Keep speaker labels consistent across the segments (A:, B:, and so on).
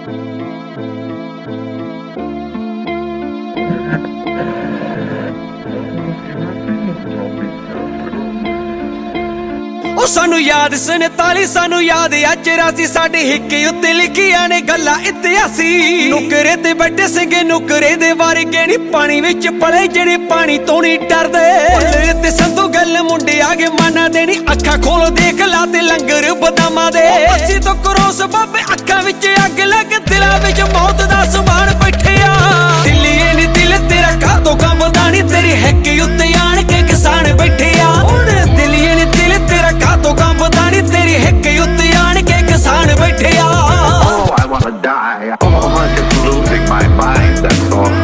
A: ओ सानू याद 47 सानू याद आ 84 साडे हिक्के उत्ते लिखियां ने गल्लां इतिहासी। नुकरे ते बैठे सिंगे नुकरे दे वर्गे नी पानी विच पले जेड़े पानी तो नहीं डरदे। भुल्ले ते संधू गल मुंडे आगे माना दे नी अखां खोल देख ला ते लंगर बदामां दे। अस्सी तो करोस बाबे अखां विच अग लग दिलां विच मौत दा समान बैठे आ। दिल्लीए नी दिल तेरा कातों कंबदा नी तेरी हिक्के उत्ते आण के किसान बैठे आ। दिल्लीए नी दिल तेरा कातों कंबदा नी तेरी हिक्के उत्ते आण के किसान बैठे आ।
B: Oh, I wanna die. Oh, I'm just losing my mind, that's all.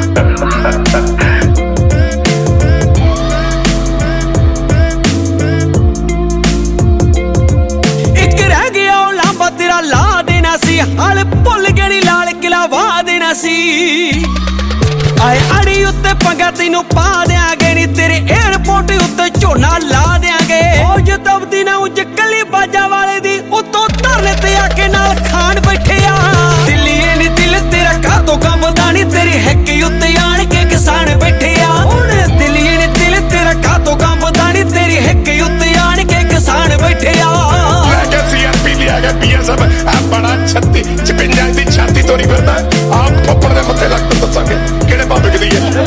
A: एक रह गया ओ लांबा तेरा ला देना सी। हाल भुल गए नी लाल किला वाह देना सी। आए अड़ी उत्ते पंगा तैनू पा देंगे नी तेरे एयरपोर्ट उत्ते झोना ला देंगे। फौज दबदी ना उज कली बाजा वाले दी उत्तों धरने ते आके नाल खान बैठे आ। दिल्लीए नी दिल तेरा कातों कंबदा नी तेरी हिक्के उत्ते आण के किसान बैठे आ। दिल्लीए नी दिल तेरा कातों कंबदा नी तेरी हिक्के उत्ते आण के किसान बैठे आ।
C: बड़ा छत्ती चिपिंजा दी छाती तो नहीं फिरदा आप थप्पड़ दे मत्थे लग तो दसांगे किहड़े बाबे दी है।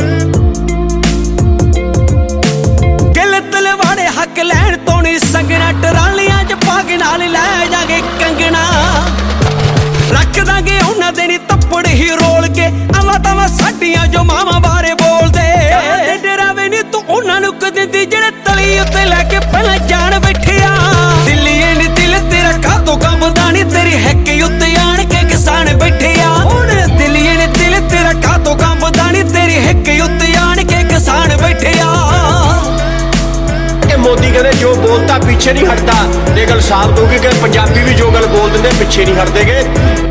A: गिल तलवाड़े हक लैण तो नहीं संगना टरालियां च पाग नाल लै जागे कंगना। रख दांगे उन्हां दे नी तप्पड़ ही रोल के आवा तवा साडियां जो मामा बारे बोलदे। डरावे नी तू उन्हां नूं कदिंदी जेड़े तली उत्ते लैके पहलां जान बैठे आ। दिल्लीए नी दिल तेरा कातों कंबदा नी तेरी हिक्के उत्ते आण के किसान बैठे आ। दिल्लीए नी दिल तेरा कातों कंबदा नी तेरी हिक्के उत्ते आण के किसान बैठे आ।
D: मोदी कहते जो बोलता पीछे नहीं हटता, ये गल साफ होगी कि पंजाबी भी जो गल बोल देंगे पीछे नहीं हटते।